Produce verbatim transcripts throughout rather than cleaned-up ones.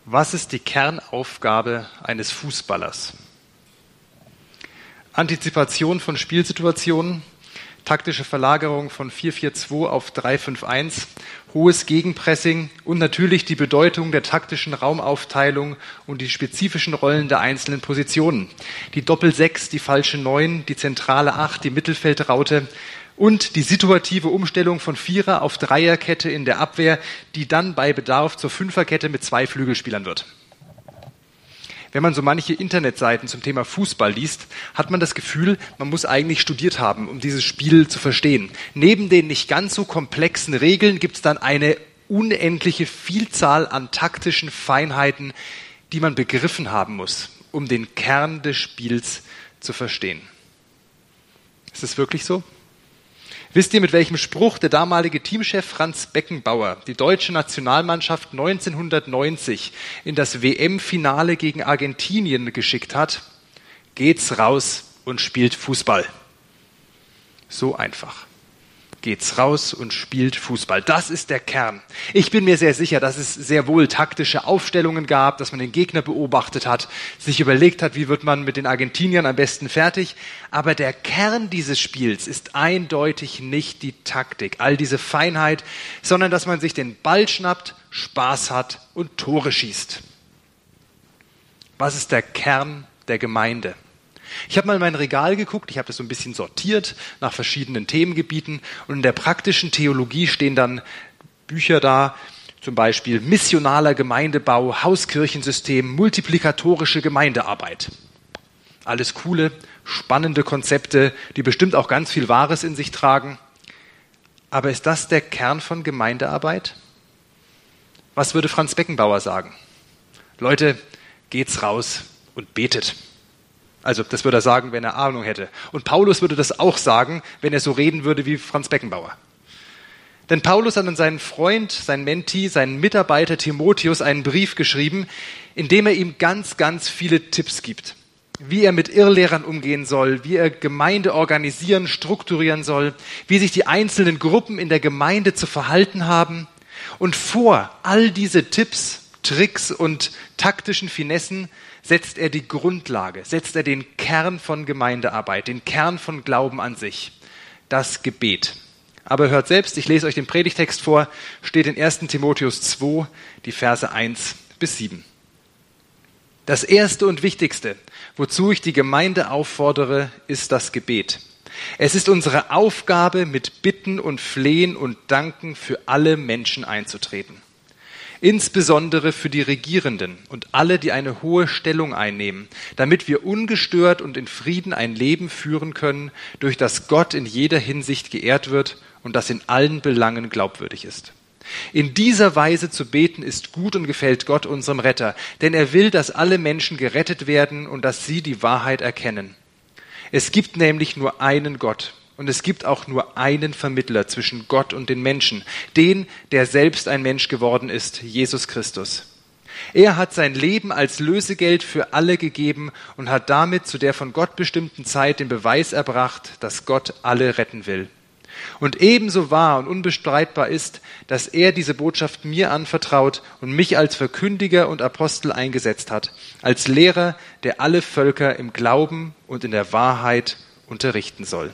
Was ist die Kernaufgabe eines Fußballers? Antizipation von Spielsituationen, taktische Verlagerung von vier vier zwei auf drei fünf eins, hohes Gegenpressing und natürlich die Bedeutung der taktischen Raumaufteilung und die spezifischen Rollen der einzelnen Positionen. Die Doppel-Sechs, die falsche Neun, die zentrale Acht, die Mittelfeldraute und die situative Umstellung von Vierer auf Dreierkette in der Abwehr, die dann bei Bedarf zur Fünferkette mit zwei Flügelspielern wird. Wenn man so manche Internetseiten zum Thema Fußball liest, hat man das Gefühl, man muss eigentlich studiert haben, um dieses Spiel zu verstehen. Neben den nicht ganz so komplexen Regeln gibt es dann eine unendliche Vielzahl an taktischen Feinheiten, die man begriffen haben muss, um den Kern des Spiels zu verstehen. Ist das wirklich so? Wisst ihr, mit welchem Spruch der damalige Teamchef Franz Beckenbauer die deutsche Nationalmannschaft neunzehnhundertneunzig in das W M-Finale gegen Argentinien geschickt hat? Geht's raus und spielt Fußball. So einfach. Geht's raus und spielt Fußball. Das ist der Kern. Ich bin mir sehr sicher, dass es sehr wohl taktische Aufstellungen gab, dass man den Gegner beobachtet hat, sich überlegt hat, wie wird man mit den Argentiniern am besten fertig. Aber der Kern dieses Spiels ist eindeutig nicht die Taktik, all diese Feinheit, sondern dass man sich den Ball schnappt, Spaß hat und Tore schießt. Was ist der Kern der Gemeinde? Ich habe mal in mein Regal geguckt, ich habe das so ein bisschen sortiert nach verschiedenen Themengebieten und in der praktischen Theologie stehen dann Bücher da, zum Beispiel missionaler Gemeindebau, Hauskirchensystem, multiplikatorische Gemeindearbeit. Alles coole, spannende Konzepte, die bestimmt auch ganz viel Wahres in sich tragen. Aber ist das der Kern von Gemeindearbeit? Was würde Franz Beckenbauer sagen? Leute, geht's raus und betet. Also das würde er sagen, wenn er Ahnung hätte. Und Paulus würde das auch sagen, wenn er so reden würde wie Franz Beckenbauer. Denn Paulus hat an seinen Freund, seinen Mentee, seinen Mitarbeiter Timotheus einen Brief geschrieben, in dem er ihm ganz, ganz viele Tipps gibt. Wie er mit Irrlehrern umgehen soll, wie er Gemeinde organisieren, strukturieren soll, wie sich die einzelnen Gruppen in der Gemeinde zu verhalten haben. Und vor all diese Tipps, Tricks und taktischen Finessen setzt er die Grundlage, setzt er den Kern von Gemeindearbeit, den Kern von Glauben an sich, das Gebet. Aber hört selbst, ich lese euch den Predigtext vor, steht in ersten Timotheus zwei, die Verse eins bis sieben. Das Erste und Wichtigste, wozu ich die Gemeinde auffordere, ist das Gebet. Es ist unsere Aufgabe, mit Bitten und Flehen und Danken für alle Menschen einzutreten. Insbesondere für die Regierenden und alle, die eine hohe Stellung einnehmen, damit wir ungestört und in Frieden ein Leben führen können, durch das Gott in jeder Hinsicht geehrt wird und das in allen Belangen glaubwürdig ist. In dieser Weise zu beten ist gut und gefällt Gott, unserem Retter, denn er will, dass alle Menschen gerettet werden und dass sie die Wahrheit erkennen. Es gibt nämlich nur einen Gott. Und es gibt auch nur einen Vermittler zwischen Gott und den Menschen, den, der selbst ein Mensch geworden ist, Jesus Christus. Er hat sein Leben als Lösegeld für alle gegeben und hat damit zu der von Gott bestimmten Zeit den Beweis erbracht, dass Gott alle retten will. Und ebenso wahr und unbestreitbar ist, dass er diese Botschaft mir anvertraut und mich als Verkündiger und Apostel eingesetzt hat, als Lehrer, der alle Völker im Glauben und in der Wahrheit unterrichten soll.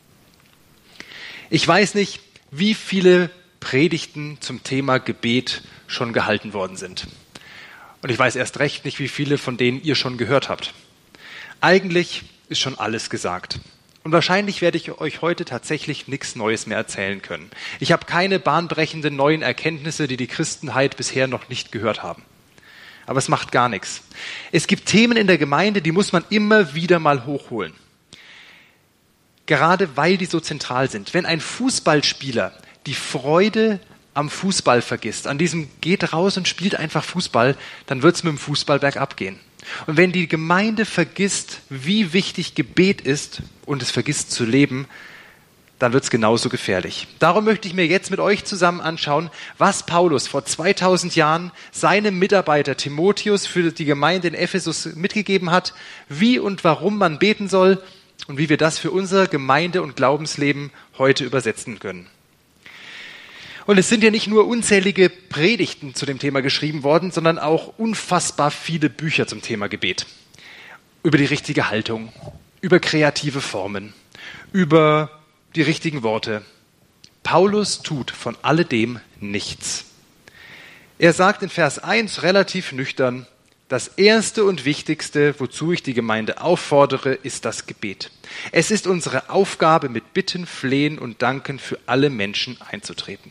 Ich weiß nicht, wie viele Predigten zum Thema Gebet schon gehalten worden sind. Und ich weiß erst recht nicht, wie viele von denen ihr schon gehört habt. Eigentlich ist schon alles gesagt. Und wahrscheinlich werde ich euch heute tatsächlich nichts Neues mehr erzählen können. Ich habe keine bahnbrechenden neuen Erkenntnisse, die die Christenheit bisher noch nicht gehört haben. Aber es macht gar nichts. Es gibt Themen in der Gemeinde, die muss man immer wieder mal hochholen. Gerade weil die so zentral sind. Wenn ein Fußballspieler die Freude am Fußball vergisst, an diesem geht raus und spielt einfach Fußball, dann wird es mit dem Fußball bergab gehen. Und wenn die Gemeinde vergisst, wie wichtig Gebet ist und es vergisst zu leben, dann wird es genauso gefährlich. Darum möchte ich mir jetzt mit euch zusammen anschauen, was Paulus vor zweitausend Jahren seinem Mitarbeiter Timotheus für die Gemeinde in Ephesus mitgegeben hat, wie und warum man beten soll und wie wir das für unser Gemeinde- und Glaubensleben heute übersetzen können. Und es sind ja nicht nur unzählige Predigten zu dem Thema geschrieben worden, sondern auch unfassbar viele Bücher zum Thema Gebet. Über die richtige Haltung, über kreative Formen, über die richtigen Worte. Paulus tut von alledem nichts. Er sagt in Vers eins relativ nüchtern: Das Erste und Wichtigste, wozu ich die Gemeinde auffordere, ist das Gebet. Es ist unsere Aufgabe, mit Bitten, Flehen und Danken für alle Menschen einzutreten.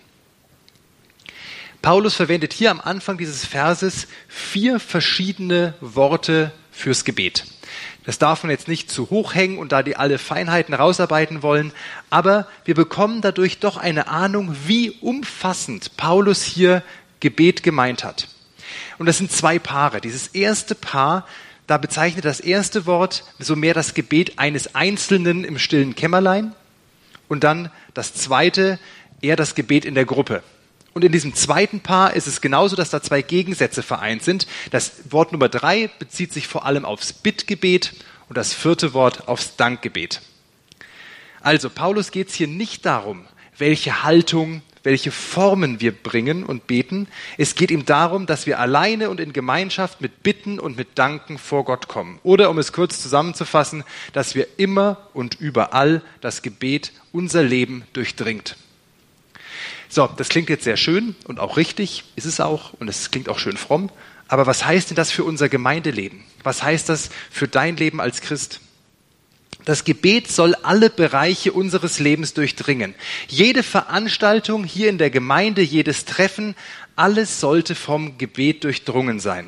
Paulus verwendet hier am Anfang dieses Verses vier verschiedene Worte fürs Gebet. Das darf man jetzt nicht zu hoch hängen und da die alle Feinheiten rausarbeiten wollen, aber wir bekommen dadurch doch eine Ahnung, wie umfassend Paulus hier Gebet gemeint hat. Und das sind zwei Paare. Dieses erste Paar, da bezeichnet das erste Wort so mehr das Gebet eines Einzelnen im stillen Kämmerlein und dann das zweite eher das Gebet in der Gruppe. Und in diesem zweiten Paar ist es genauso, dass da zwei Gegensätze vereint sind. Das Wort Nummer drei bezieht sich vor allem aufs Bittgebet und das vierte Wort aufs Dankgebet. Also Paulus geht es hier nicht darum, welche Haltung, welche Formen wir bringen und beten. Es geht ihm darum, dass wir alleine und in Gemeinschaft mit Bitten und mit Danken vor Gott kommen. Oder um es kurz zusammenzufassen, dass wir immer und überall das Gebet unser Leben durchdringt. So, das klingt jetzt sehr schön und auch richtig, ist es auch, und es klingt auch schön fromm. Aber was heißt denn das für unser Gemeindeleben? Was heißt das für dein Leben als Christ? Das Gebet soll alle Bereiche unseres Lebens durchdringen. Jede Veranstaltung hier in der Gemeinde, jedes Treffen, alles sollte vom Gebet durchdrungen sein.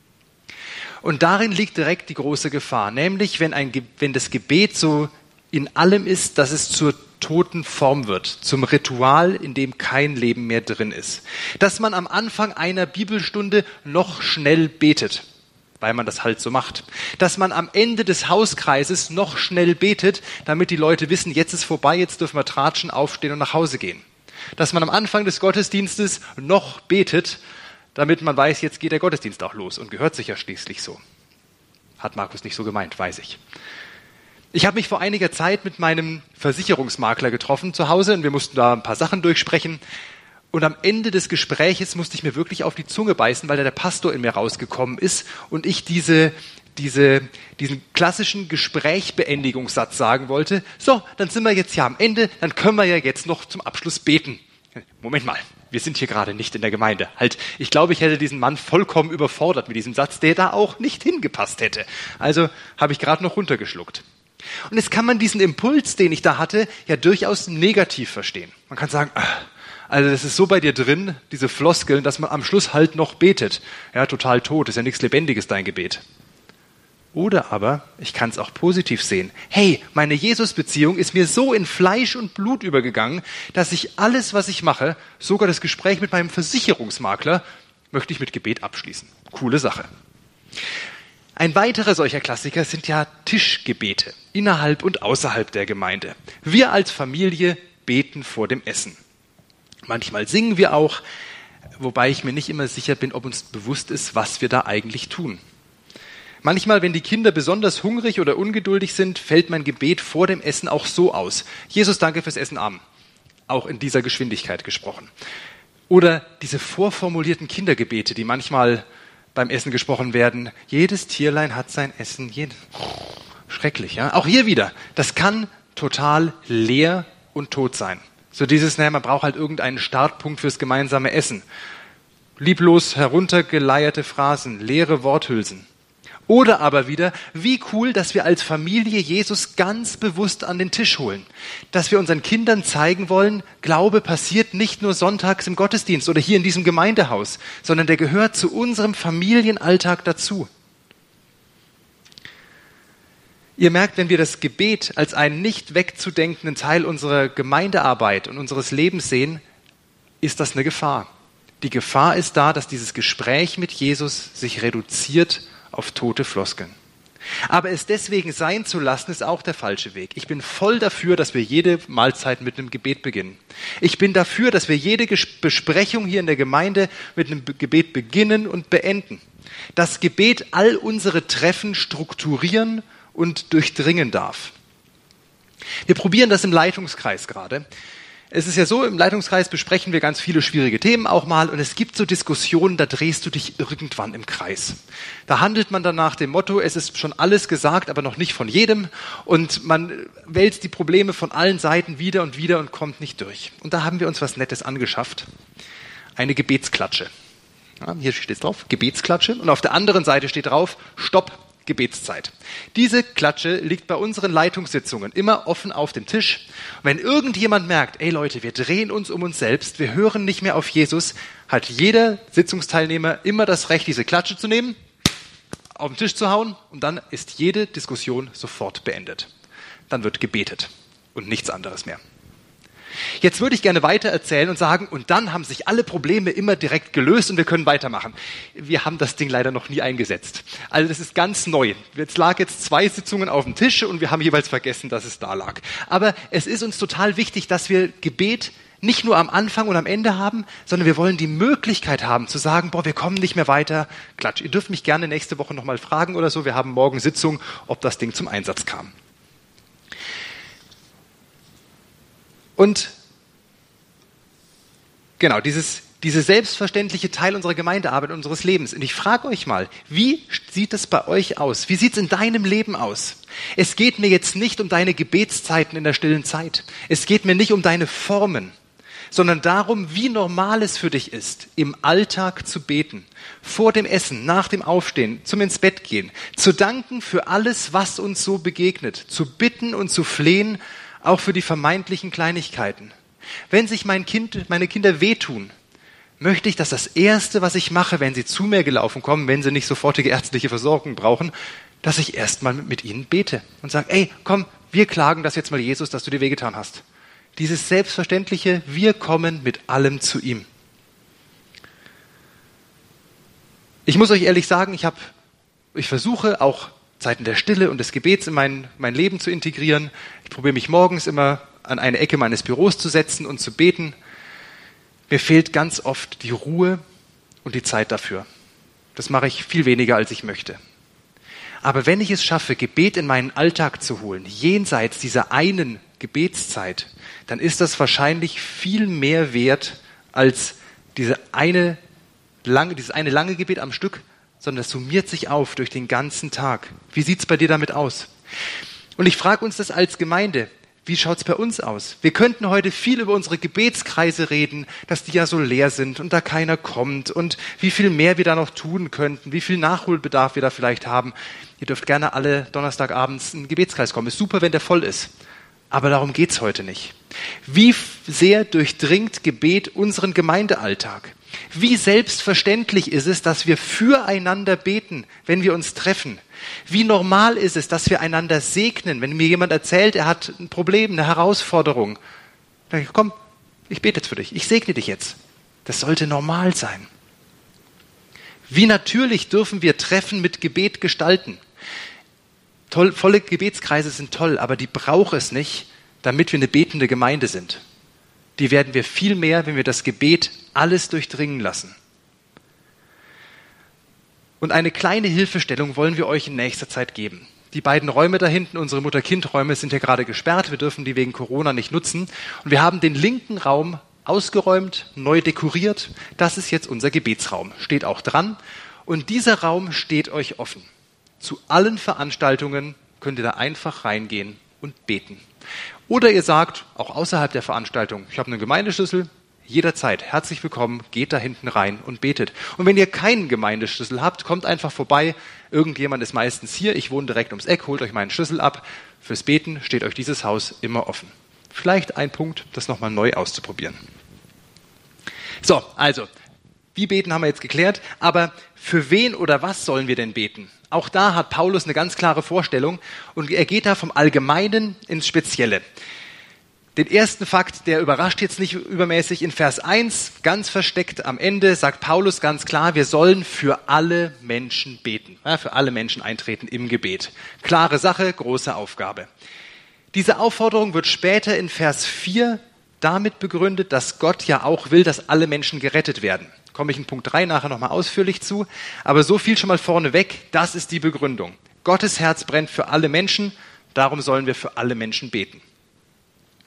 Und darin liegt direkt die große Gefahr, nämlich wenn, ein, wenn das Gebet so in allem ist, dass es zur toten Form wird, zum Ritual, in dem kein Leben mehr drin ist. Dass man am Anfang einer Bibelstunde noch schnell betet, weil man das halt so macht. Dass man am Ende des Hauskreises noch schnell betet, damit die Leute wissen, jetzt ist vorbei, jetzt dürfen wir tratschen, aufstehen und nach Hause gehen. Dass man am Anfang des Gottesdienstes noch betet, damit man weiß, jetzt geht der Gottesdienst auch los und gehört sich ja schließlich so. Hat Markus nicht so gemeint, weiß ich. Ich habe mich vor einiger Zeit mit meinem Versicherungsmakler getroffen zu Hause und wir mussten da ein paar Sachen durchsprechen. Und am Ende des Gespräches musste ich mir wirklich auf die Zunge beißen, weil da der Pastor in mir rausgekommen ist und ich diese, diese, diesen klassischen Gesprächbeendigungssatz sagen wollte. So, dann sind wir jetzt ja am Ende, dann können wir ja jetzt noch zum Abschluss beten. Moment mal, wir sind hier gerade nicht in der Gemeinde. Halt, ich glaube, ich hätte diesen Mann vollkommen überfordert mit diesem Satz, der da auch nicht hingepasst hätte. Also habe ich gerade noch runtergeschluckt. Und jetzt kann man diesen Impuls, den ich da hatte, ja durchaus negativ verstehen. Man kann sagen, also das ist so bei dir drin, diese Floskeln, dass man am Schluss halt noch betet. Ja, total tot, ist ja nichts Lebendiges, dein Gebet. Oder aber, ich kann es auch positiv sehen. Hey, meine Jesus-Beziehung ist mir so in Fleisch und Blut übergegangen, dass ich alles, was ich mache, sogar das Gespräch mit meinem Versicherungsmakler, möchte ich mit Gebet abschließen. Coole Sache. Ein weiterer solcher Klassiker sind ja Tischgebete innerhalb und außerhalb der Gemeinde. Wir als Familie beten vor dem Essen. Manchmal singen wir auch, wobei ich mir nicht immer sicher bin, ob uns bewusst ist, was wir da eigentlich tun. Manchmal, wenn die Kinder besonders hungrig oder ungeduldig sind, fällt mein Gebet vor dem Essen auch so aus. Jesus, danke fürs Essen, Amen. Auch in dieser Geschwindigkeit gesprochen. Oder diese vorformulierten Kindergebete, die manchmal beim Essen gesprochen werden. Jedes Tierlein hat sein Essen. Jed- Schrecklich, ja. Auch hier wieder. Das kann total leer und tot sein. So dieses, naja, man braucht halt irgendeinen Startpunkt fürs gemeinsame Essen. Lieblos heruntergeleierte Phrasen, leere Worthülsen. Oder aber wieder, wie cool, dass wir als Familie Jesus ganz bewusst an den Tisch holen. Dass wir unseren Kindern zeigen wollen, Glaube passiert nicht nur sonntags im Gottesdienst oder hier in diesem Gemeindehaus, sondern der gehört zu unserem Familienalltag dazu. Ihr merkt, wenn wir das Gebet als einen nicht wegzudenkenden Teil unserer Gemeindearbeit und unseres Lebens sehen, ist das eine Gefahr. Die Gefahr ist da, dass dieses Gespräch mit Jesus sich reduziert auf tote Floskeln. Aber es deswegen sein zu lassen, ist auch der falsche Weg. Ich bin voll dafür, dass wir jede Mahlzeit mit einem Gebet beginnen. Ich bin dafür, dass wir jede Besprechung hier in der Gemeinde mit einem Gebet beginnen und beenden. Das Gebet all unsere Treffen strukturieren und durchdringen darf. Wir probieren das im Leitungskreis gerade. Es ist ja so, im Leitungskreis besprechen wir ganz viele schwierige Themen auch mal und es gibt so Diskussionen, da drehst du dich irgendwann im Kreis. Da handelt man dann nach dem Motto, es ist schon alles gesagt, aber noch nicht von jedem und man wälzt die Probleme von allen Seiten wieder und wieder und kommt nicht durch. Und da haben wir uns was Nettes angeschafft. Eine Gebetsklatsche. Ja, hier steht es drauf, Gebetsklatsche und auf der anderen Seite steht drauf, Stopp, Gebetszeit. Diese Klatsche liegt bei unseren Leitungssitzungen immer offen auf dem Tisch. Und wenn irgendjemand merkt, ey Leute, wir drehen uns um uns selbst, wir hören nicht mehr auf Jesus, hat jeder Sitzungsteilnehmer immer das Recht, diese Klatsche zu nehmen, auf den Tisch zu hauen und dann ist jede Diskussion sofort beendet. Dann wird gebetet und nichts anderes mehr. Jetzt würde ich gerne weiter erzählen und sagen, und dann haben sich alle Probleme immer direkt gelöst und wir können weitermachen. Wir haben das Ding leider noch nie eingesetzt. Also das ist ganz neu. Jetzt lag jetzt zwei Sitzungen auf dem Tisch und wir haben jeweils vergessen, dass es da lag. Aber es ist uns total wichtig, dass wir Gebet nicht nur am Anfang und am Ende haben, sondern wir wollen die Möglichkeit haben zu sagen, boah, wir kommen nicht mehr weiter. Klatsch, ihr dürft mich gerne nächste Woche nochmal fragen oder so. Wir haben morgen Sitzung, ob das Ding zum Einsatz kam. Und genau, dieses, diese selbstverständliche Teil unserer Gemeindearbeit, unseres Lebens. Und ich frage euch mal, wie sieht es bei euch aus? Wie sieht es in deinem Leben aus? Es geht mir jetzt nicht um deine Gebetszeiten in der stillen Zeit. Es geht mir nicht um deine Formen, sondern darum, wie normal es für dich ist, im Alltag zu beten. Vor dem Essen, nach dem Aufstehen, zum ins Bett gehen. Zu danken für alles, was uns so begegnet. Zu bitten und zu flehen, auch für die vermeintlichen Kleinigkeiten. Wenn sich mein Kind, meine Kinder wehtun, möchte ich, dass das Erste, was ich mache, wenn sie zu mir gelaufen kommen, wenn sie nicht sofortige ärztliche Versorgung brauchen, dass ich erstmal mit ihnen bete und sage, ey, komm, wir klagen das jetzt mal Jesus, dass du dir wehgetan hast. Dieses selbstverständliche, wir kommen mit allem zu ihm. Ich muss euch ehrlich sagen, ich habe, ich versuche auch Zeiten der Stille und des Gebets in mein, mein Leben zu integrieren. Ich probiere mich morgens immer an eine Ecke meines Büros zu setzen und zu beten. Mir fehlt ganz oft die Ruhe und die Zeit dafür. Das mache ich viel weniger, als ich möchte. Aber wenn ich es schaffe, Gebet in meinen Alltag zu holen, jenseits dieser einen Gebetszeit, dann ist das wahrscheinlich viel mehr wert als diese eine lange, dieses eine lange Gebet am Stück, sondern es summiert sich auf durch den ganzen Tag. Wie sieht es bei dir damit aus? Und ich frage uns das als Gemeinde. Wie schaut es bei uns aus? Wir könnten heute viel über unsere Gebetskreise reden, dass die ja so leer sind und da keiner kommt und wie viel mehr wir da noch tun könnten, wie viel Nachholbedarf wir da vielleicht haben. Ihr dürft gerne alle Donnerstagabends in den Gebetskreis kommen. Ist super, wenn der voll ist. Aber darum geht's heute nicht. Wie sehr durchdringt Gebet unseren Gemeindealltag? Wie selbstverständlich ist es, dass wir füreinander beten, wenn wir uns treffen? Wie normal ist es, dass wir einander segnen, wenn mir jemand erzählt, er hat ein Problem, eine Herausforderung? Dann sage ich, komm, ich bete jetzt für dich, ich segne dich jetzt. Das sollte normal sein. Wie natürlich dürfen wir Treffen mit Gebet gestalten? Toll, volle Gebetskreise sind toll, aber die braucht es nicht, damit wir eine betende Gemeinde sind. Die werden wir viel mehr, wenn wir das Gebet alles durchdringen lassen. Und eine kleine Hilfestellung wollen wir euch in nächster Zeit geben. Die beiden Räume da hinten, unsere Mutter-Kind-Räume, sind ja gerade gesperrt. Wir dürfen die wegen Corona nicht nutzen. Und wir haben den linken Raum ausgeräumt, neu dekoriert. Das ist jetzt unser Gebetsraum. Steht auch dran. Und dieser Raum steht euch offen. Zu allen Veranstaltungen könnt ihr da einfach reingehen und beten. Oder ihr sagt, auch außerhalb der Veranstaltung, ich habe einen Gemeindeschlüssel, jederzeit herzlich willkommen, geht da hinten rein und betet. Und wenn ihr keinen Gemeindeschlüssel habt, kommt einfach vorbei. Irgendjemand ist meistens hier, ich wohne direkt ums Eck, holt euch meinen Schlüssel ab. Fürs Beten steht euch dieses Haus immer offen. Vielleicht ein Punkt, das nochmal neu auszuprobieren. So, also, wie beten haben wir jetzt geklärt, aber für wen oder was sollen wir denn beten? Auch da hat Paulus eine ganz klare Vorstellung und er geht da vom Allgemeinen ins Spezielle. Den ersten Fakt, der überrascht jetzt nicht übermäßig, in Vers eins, ganz versteckt am Ende, sagt Paulus ganz klar, wir sollen für alle Menschen beten, ja, für alle Menschen eintreten im Gebet. Klare Sache, große Aufgabe. Diese Aufforderung wird später in Vers vier damit begründet, dass Gott ja auch will, dass alle Menschen gerettet werden. Komme ich in Punkt drei nachher nochmal ausführlich zu. Aber so viel schon mal vorneweg, das ist die Begründung. Gottes Herz brennt für alle Menschen, darum sollen wir für alle Menschen beten.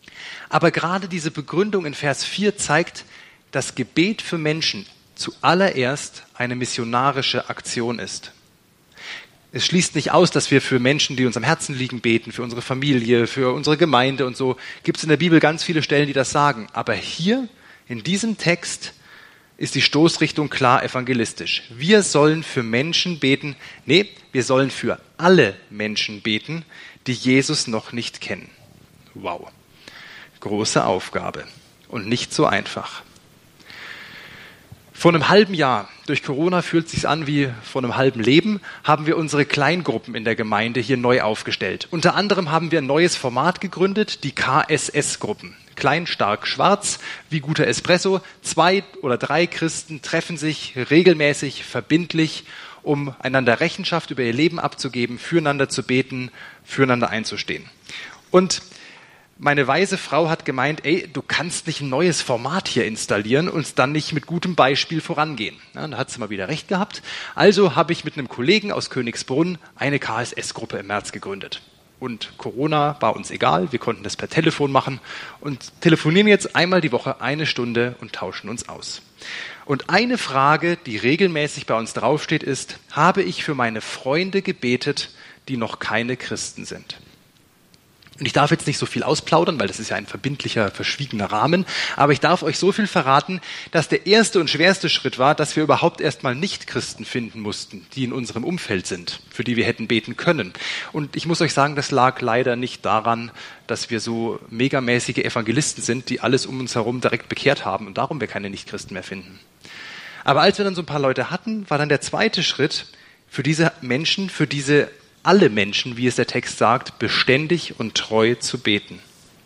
Aber gerade diese Begründung in Vers vier zeigt, dass Gebet für Menschen zuallererst eine missionarische Aktion ist. Es schließt nicht aus, dass wir für Menschen, die uns am Herzen liegen, beten, für unsere Familie, für unsere Gemeinde und so. Gibt es in der Bibel ganz viele Stellen, die das sagen. Aber hier, in diesem Text, ist die Stoßrichtung klar evangelistisch. Wir sollen für Menschen beten, nee, wir sollen für alle Menschen beten, die Jesus noch nicht kennen. Wow, große Aufgabe und nicht so einfach. Vor einem halben Jahr, durch Corona fühlt es sich an wie vor einem halben Leben, haben wir unsere Kleingruppen in der Gemeinde hier neu aufgestellt. Unter anderem haben wir ein neues Format gegründet, die K S S-Gruppen. Klein, stark, schwarz, wie guter Espresso. Zwei oder drei Christen treffen sich regelmäßig, verbindlich, um einander Rechenschaft über ihr Leben abzugeben, füreinander zu beten, füreinander einzustehen. Und meine weise Frau hat gemeint, ey, du kannst nicht ein neues Format hier installieren und dann nicht mit gutem Beispiel vorangehen. Ja, da hat sie mal wieder recht gehabt. Also habe ich mit einem Kollegen aus Königsbrunn eine K S S-Gruppe im März gegründet. Und Corona war uns egal, wir konnten das per Telefon machen und telefonieren jetzt einmal die Woche eine Stunde und tauschen uns aus. Und eine Frage, die regelmäßig bei uns draufsteht, ist, habe ich für meine Freunde gebetet, die noch keine Christen sind? Und ich darf jetzt nicht so viel ausplaudern, weil das ist ja ein verbindlicher, verschwiegener Rahmen. Aber ich darf euch so viel verraten, dass der erste und schwerste Schritt war, dass wir überhaupt erstmal Nicht-Christen finden mussten, die in unserem Umfeld sind, für die wir hätten beten können. Und ich muss euch sagen, das lag leider nicht daran, dass wir so megamäßige Evangelisten sind, die alles um uns herum direkt bekehrt haben und darum wir keine Nicht-Christen mehr finden. Aber als wir dann so ein paar Leute hatten, war dann der zweite Schritt, für diese Menschen, für diese alle Menschen, wie es der Text sagt, beständig und treu zu beten.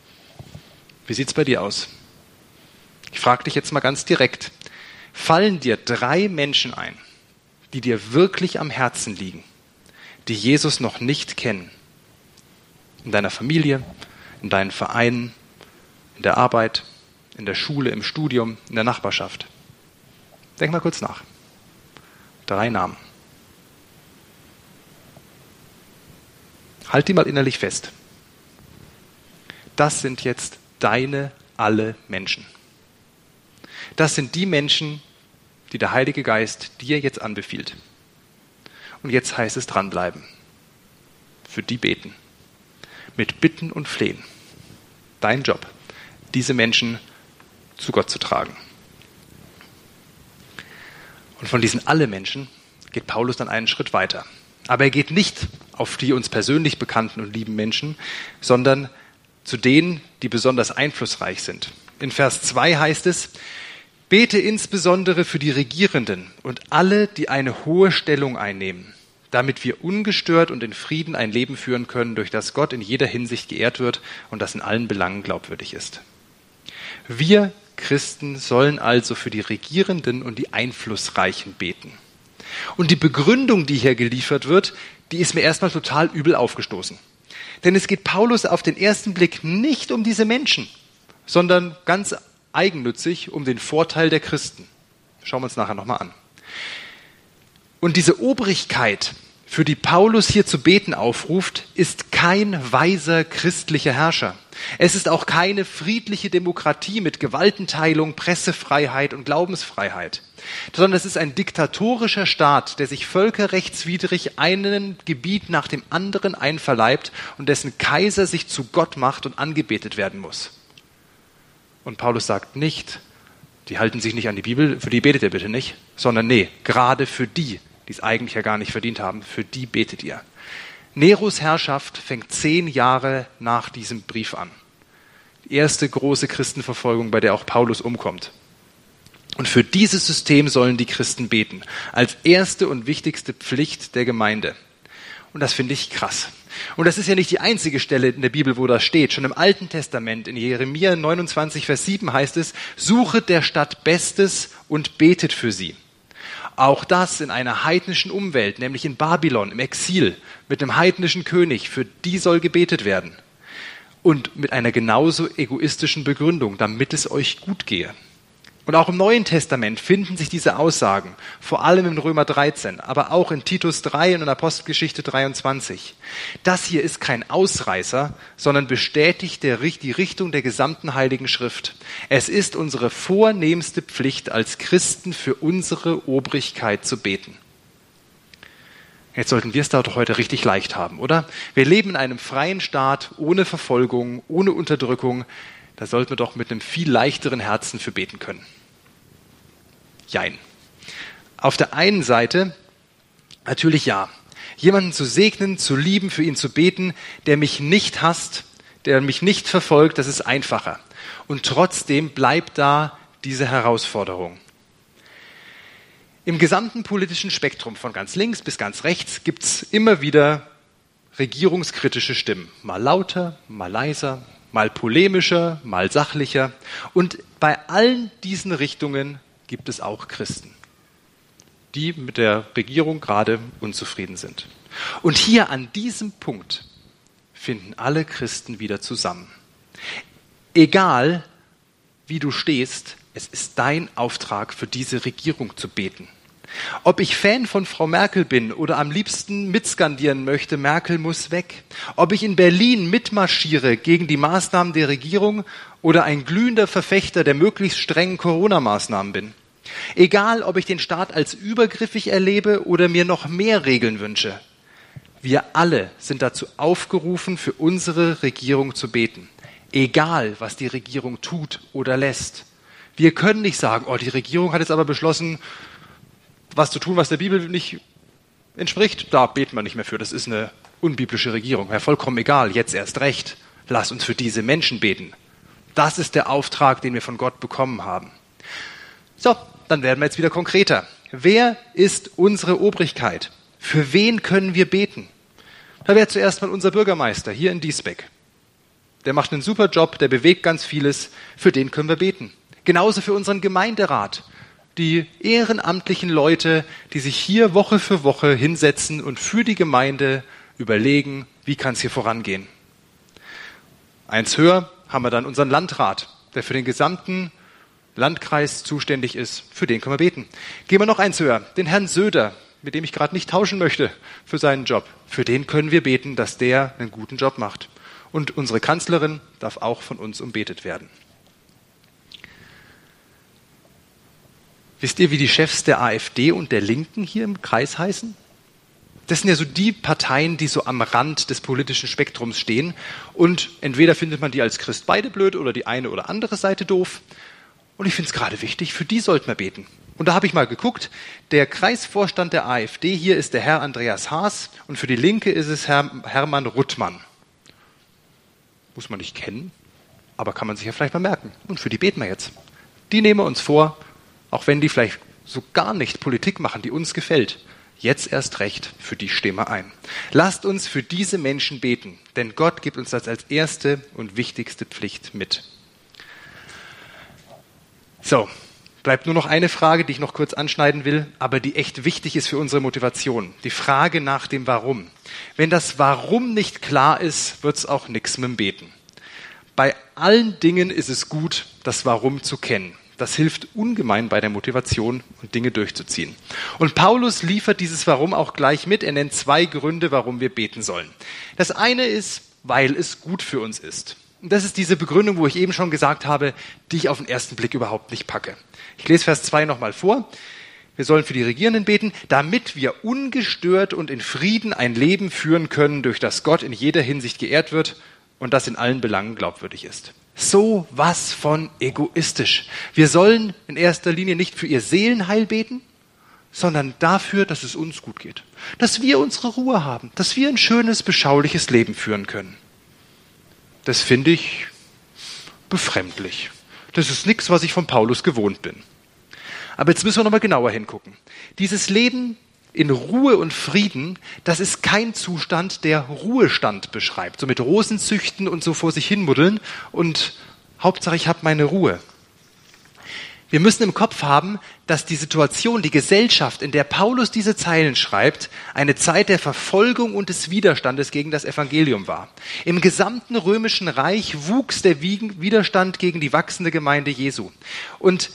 Wie sieht's bei dir aus? Ich frage dich jetzt mal ganz direkt. Fallen dir drei Menschen ein, die dir wirklich am Herzen liegen, die Jesus noch nicht kennen? In deiner Familie, in deinen Vereinen, in der Arbeit, in der Schule, im Studium, in der Nachbarschaft. Denk mal kurz nach. Drei Namen. Halt die mal innerlich fest. Das sind jetzt deine alle Menschen. Das sind die Menschen, die der Heilige Geist dir jetzt anbefiehlt. Und jetzt heißt es dranbleiben. Für die beten. Mit Bitten und Flehen. Dein Job, diese Menschen zu Gott zu tragen. Und von diesen alle Menschen geht Paulus dann einen Schritt weiter. Aber er geht nicht auf die uns persönlich bekannten und lieben Menschen, sondern zu denen, die besonders einflussreich sind. In Vers zwei heißt es, bete insbesondere für die Regierenden und alle, die eine hohe Stellung einnehmen, damit wir ungestört und in Frieden ein Leben führen können, durch das Gott in jeder Hinsicht geehrt wird und das in allen Belangen glaubwürdig ist. Wir Christen sollen also für die Regierenden und die Einflussreichen beten. Und die Begründung, die hier geliefert wird, die ist mir erstmal total übel aufgestoßen. Denn es geht Paulus auf den ersten Blick nicht um diese Menschen, sondern ganz eigennützig um den Vorteil der Christen. Schauen wir uns nachher nochmal an. Und diese Obrigkeit, für die Paulus hier zu beten aufruft, ist kein weiser christlicher Herrscher. Es ist auch keine friedliche Demokratie mit Gewaltenteilung, Pressefreiheit und Glaubensfreiheit, sondern es ist ein diktatorischer Staat, der sich völkerrechtswidrig einen Gebiet nach dem anderen einverleibt und dessen Kaiser sich zu Gott macht und angebetet werden muss. Und Paulus sagt nicht, die halten sich nicht an die Bibel, für die betet ihr bitte nicht, sondern nee, gerade für die, die es eigentlich ja gar nicht verdient haben, für die betet ihr. Neros Herrschaft fängt zehn Jahre nach diesem Brief an. Die erste große Christenverfolgung, bei der auch Paulus umkommt. Und für dieses System sollen die Christen beten, als erste und wichtigste Pflicht der Gemeinde. Und das finde ich krass. Und das ist ja nicht die einzige Stelle in der Bibel, wo das steht. Schon im Alten Testament, in Jeremia neunundzwanzig, Vers sieben heißt es, suchet der Stadt Bestes und betet für sie. Auch das in einer heidnischen Umwelt, nämlich in Babylon, im Exil, mit einem heidnischen König, für die soll gebetet werden. Und mit einer genauso egoistischen Begründung, damit es euch gut gehe. Und auch im Neuen Testament finden sich diese Aussagen, vor allem in Römer dreizehn, aber auch in Titus drei und in Apostelgeschichte dreiundzwanzig. Das hier ist kein Ausreißer, sondern bestätigt der, die Richtung der gesamten Heiligen Schrift. Es ist unsere vornehmste Pflicht als Christen für unsere Obrigkeit zu beten. Jetzt sollten wir es da doch heute richtig leicht haben, oder? Wir leben in einem freien Staat, ohne Verfolgung, ohne Unterdrückung. Da sollten wir doch mit einem viel leichteren Herzen für beten können. Jein. Auf der einen Seite natürlich ja. Jemanden zu segnen, zu lieben, für ihn zu beten, der mich nicht hasst, der mich nicht verfolgt, das ist einfacher. Und trotzdem bleibt da diese Herausforderung. Im gesamten politischen Spektrum von ganz links bis ganz rechts gibt es immer wieder regierungskritische Stimmen. Mal lauter, mal leiser, mal polemischer, mal sachlicher. Und bei allen diesen Richtungen gibt es auch Christen, die mit der Regierung gerade unzufrieden sind. Und hier an diesem Punkt finden alle Christen wieder zusammen. Egal, wie du stehst, es ist dein Auftrag, für diese Regierung zu beten. Ob ich Fan von Frau Merkel bin oder am liebsten mitskandieren möchte, Merkel muss weg. Ob ich in Berlin mitmarschiere gegen die Maßnahmen der Regierung oder ein glühender Verfechter der möglichst strengen Corona-Maßnahmen bin. Egal, ob ich den Staat als übergriffig erlebe oder mir noch mehr Regeln wünsche. Wir alle sind dazu aufgerufen, für unsere Regierung zu beten. Egal, was die Regierung tut oder lässt. Wir können nicht sagen, oh, die Regierung hat jetzt aber beschlossen, was zu tun, was der Bibel nicht entspricht, da beten wir nicht mehr für. Das ist eine unbiblische Regierung. Ja, vollkommen egal, jetzt erst recht. Lass uns für diese Menschen beten. Das ist der Auftrag, den wir von Gott bekommen haben. So, dann werden wir jetzt wieder konkreter. Wer ist unsere Obrigkeit? Für wen können wir beten? Da wäre zuerst mal unser Bürgermeister hier in Diesbeck. Der macht einen super Job, der bewegt ganz vieles. Für den können wir beten. Genauso für unseren Gemeinderat. Die ehrenamtlichen Leute, die sich hier Woche für Woche hinsetzen und für die Gemeinde überlegen, wie kann es hier vorangehen. Eins höher haben wir dann unseren Landrat, der für den gesamten Landkreis zuständig ist. Für den können wir beten. Gehen wir noch eins höher, den Herrn Söder, mit dem ich gerade nicht tauschen möchte für seinen Job. Für den können wir beten, dass der einen guten Job macht. Und unsere Kanzlerin darf auch von uns umbetet werden. Wisst ihr, wie die Chefs der AfD und der Linken hier im Kreis heißen? Das sind ja so die Parteien, die so am Rand des politischen Spektrums stehen. Und entweder findet man die als Christ beide blöd oder die eine oder andere Seite doof. Und ich finde es gerade wichtig, für die sollten wir beten. Und da habe ich mal geguckt, der Kreisvorstand der AfD hier ist der Herr Andreas Haas und für die Linke ist es Herr Hermann Ruttmann. Muss man nicht kennen, aber kann man sich ja vielleicht mal merken. Und für die beten wir jetzt. Die nehmen wir uns vor, auch wenn die vielleicht so gar nicht Politik machen, die uns gefällt. Jetzt erst recht, für die stehen wir ein. Lasst uns für diese Menschen beten, denn Gott gibt uns das als erste und wichtigste Pflicht mit. So, bleibt nur noch eine Frage, die ich noch kurz anschneiden will, aber die echt wichtig ist für unsere Motivation. Die Frage nach dem Warum. Wenn das Warum nicht klar ist, wird es auch nichts mit dem Beten. Bei allen Dingen ist es gut, das Warum zu kennen. Das hilft ungemein bei der Motivation und Dinge durchzuziehen. Und Paulus liefert dieses Warum auch gleich mit. Er nennt zwei Gründe, warum wir beten sollen. Das eine ist, weil es gut für uns ist. Und das ist diese Begründung, wo ich eben schon gesagt habe, die ich auf den ersten Blick überhaupt nicht packe. Ich lese Vers zwei nochmal vor. Wir sollen für die Regierenden beten, damit wir ungestört und in Frieden ein Leben führen können, durch das Gott in jeder Hinsicht geehrt wird und das in allen Belangen glaubwürdig ist. So was von egoistisch. Wir sollen in erster Linie nicht für ihr Seelenheil beten, sondern dafür, dass es uns gut geht. Dass wir unsere Ruhe haben, dass wir ein schönes, beschauliches Leben führen können. Das finde ich befremdlich. Das ist nichts, was ich von Paulus gewohnt bin. Aber jetzt müssen wir nochmal genauer hingucken. Dieses Leben in Ruhe und Frieden, das ist kein Zustand, der Ruhestand beschreibt. So mit Rosen züchten und so vor sich hinmuddeln und Hauptsache ich habe meine Ruhe. Wir müssen im Kopf haben, dass die Situation, die Gesellschaft, in der Paulus diese Zeilen schreibt, eine Zeit der Verfolgung und des Widerstandes gegen das Evangelium war. Im gesamten römischen Reich wuchs der Widerstand gegen die wachsende Gemeinde Jesu. Und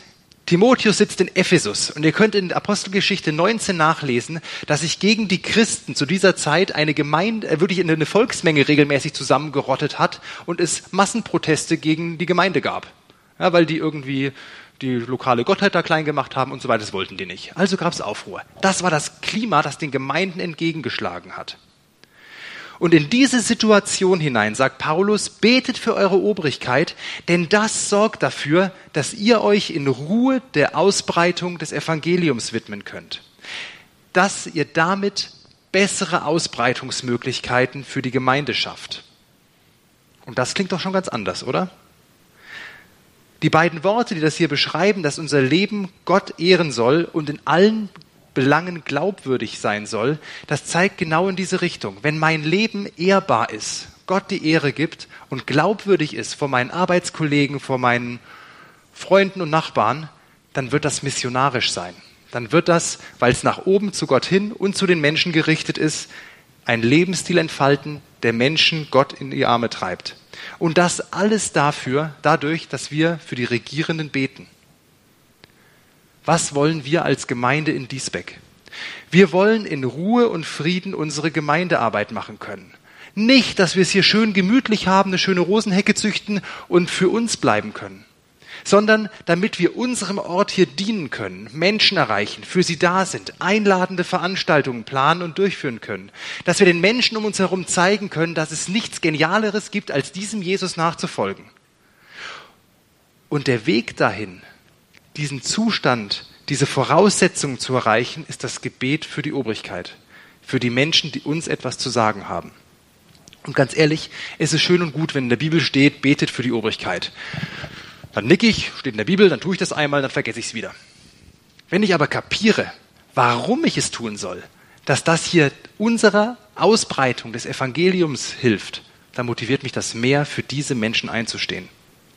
Timotheus sitzt in Ephesus und ihr könnt in Apostelgeschichte neunzehn nachlesen, dass sich gegen die Christen zu dieser Zeit eine Gemeinde, äh, wirklich eine Volksmenge regelmäßig zusammengerottet hat und es Massenproteste gegen die Gemeinde gab. Ja, weil die irgendwie die lokale Gottheit da klein gemacht haben und so weiter, das wollten die nicht. Also gab es Aufruhr. Das war das Klima, das den Gemeinden entgegengeschlagen hat. Und in diese Situation hinein sagt Paulus, betet für eure Obrigkeit, denn das sorgt dafür, dass ihr euch in Ruhe der Ausbreitung des Evangeliums widmen könnt. Dass ihr damit bessere Ausbreitungsmöglichkeiten für die Gemeinde schafft. Und das klingt doch schon ganz anders, oder? Die beiden Worte, die das hier beschreiben, dass unser Leben Gott ehren soll und in allen Belangen glaubwürdig sein soll, das zeigt genau in diese Richtung. Wenn mein Leben ehrbar ist, Gott die Ehre gibt und glaubwürdig ist vor meinen Arbeitskollegen, vor meinen Freunden und Nachbarn, dann wird das missionarisch sein. Dann wird das, weil es nach oben zu Gott hin und zu den Menschen gerichtet ist, ein Lebensstil entfalten, der Menschen Gott in die Arme treibt. Und das alles dafür, dadurch, dass wir für die Regierenden beten. Was wollen wir als Gemeinde in Diesbeck? Wir wollen in Ruhe und Frieden unsere Gemeindearbeit machen können. Nicht, dass wir es hier schön gemütlich haben, eine schöne Rosenhecke züchten und für uns bleiben können, sondern damit wir unserem Ort hier dienen können, Menschen erreichen, für sie da sind, einladende Veranstaltungen planen und durchführen können, dass wir den Menschen um uns herum zeigen können, dass es nichts Genialeres gibt, als diesem Jesus nachzufolgen. Und der Weg dahin, diesen Zustand, diese Voraussetzungen zu erreichen, ist das Gebet für die Obrigkeit, für die Menschen, die uns etwas zu sagen haben. Und ganz ehrlich, es ist schön und gut, wenn in der Bibel steht, betet für die Obrigkeit. Dann nicke ich, steht in der Bibel, dann tue ich das einmal, dann vergesse ich es wieder. Wenn ich aber kapiere, warum ich es tun soll, dass das hier unserer Ausbreitung des Evangeliums hilft, dann motiviert mich das mehr, für diese Menschen einzustehen.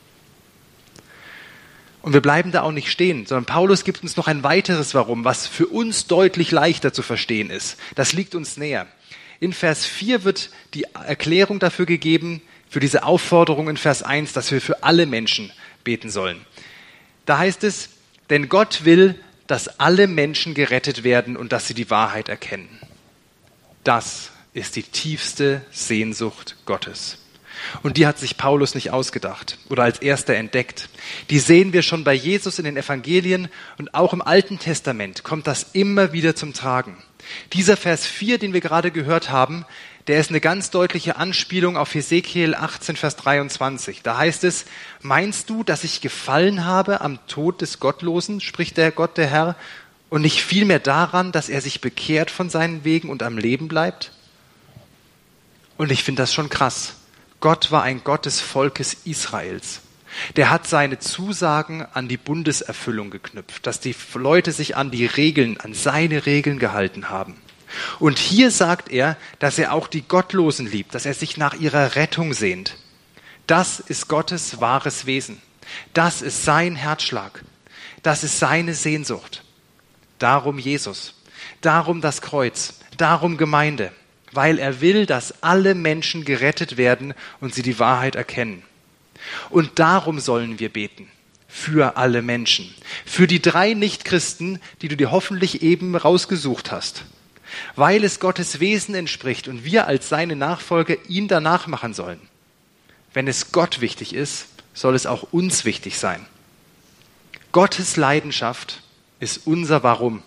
Und wir bleiben da auch nicht stehen, sondern Paulus gibt uns noch ein weiteres Warum, was für uns deutlich leichter zu verstehen ist. Das liegt uns näher. In Vers vier wird die Erklärung dafür gegeben, für diese Aufforderung in Vers eins, dass wir für alle Menschen beten sollen. Da heißt es, denn Gott will, dass alle Menschen gerettet werden und dass sie die Wahrheit erkennen. Das ist die tiefste Sehnsucht Gottes. Und die hat sich Paulus nicht ausgedacht oder als erster entdeckt. Die sehen wir schon bei Jesus in den Evangelien und auch im Alten Testament kommt das immer wieder zum Tragen. Dieser Vers vier, den wir gerade gehört haben, der ist eine ganz deutliche Anspielung auf Hesekiel achtzehn, Vers dreiundzwanzig. Da heißt es, meinst du, dass ich gefallen habe am Tod des Gottlosen, spricht der Gott, der Herr, und nicht vielmehr daran, dass er sich bekehrt von seinen Wegen und am Leben bleibt? Und ich finde das schon krass. Gott war ein Gott des Volkes Israels. Der hat seine Zusagen an die Bundeserfüllung geknüpft, dass die Leute sich an die Regeln, an seine Regeln gehalten haben. Und hier sagt er, dass er auch die Gottlosen liebt, dass er sich nach ihrer Rettung sehnt. Das ist Gottes wahres Wesen. Das ist sein Herzschlag. Das ist seine Sehnsucht. Darum Jesus. Darum das Kreuz. Darum Gemeinde. Weil er will, dass alle Menschen gerettet werden und sie die Wahrheit erkennen. Und darum sollen wir beten. Für alle Menschen. Für die drei Nichtchristen, die du dir hoffentlich eben rausgesucht hast. Weil es Gottes Wesen entspricht und wir als seine Nachfolger ihn danach machen sollen. Wenn es Gott wichtig ist, soll es auch uns wichtig sein. Gottes Leidenschaft ist unser Warum.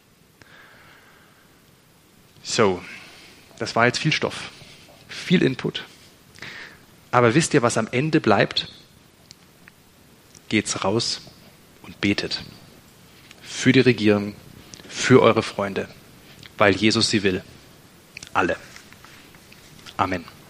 So. Das war jetzt viel Stoff, viel Input. Aber wisst ihr, was am Ende bleibt? Geht's raus und betet. Für die Regierung, für eure Freunde, weil Jesus sie will. Alle. Amen.